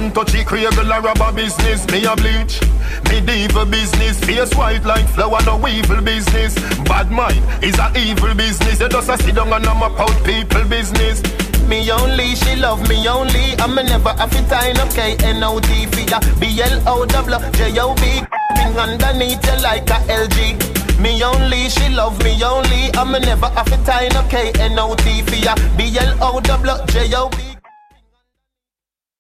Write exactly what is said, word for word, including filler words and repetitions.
man touch it, regular rubber business. Me a bleach, medieval business. Face white like flower, no evil business. Bad mind is a evil business. You just a sit down and I'm about people business. Me only, she love me only. I'm never have it time, okay, N O T for ya. B L O W J O B. Underneath you like a L G. Me only, she love me only. I'm never have it time, okay, N O T for ya. B L O W J O B.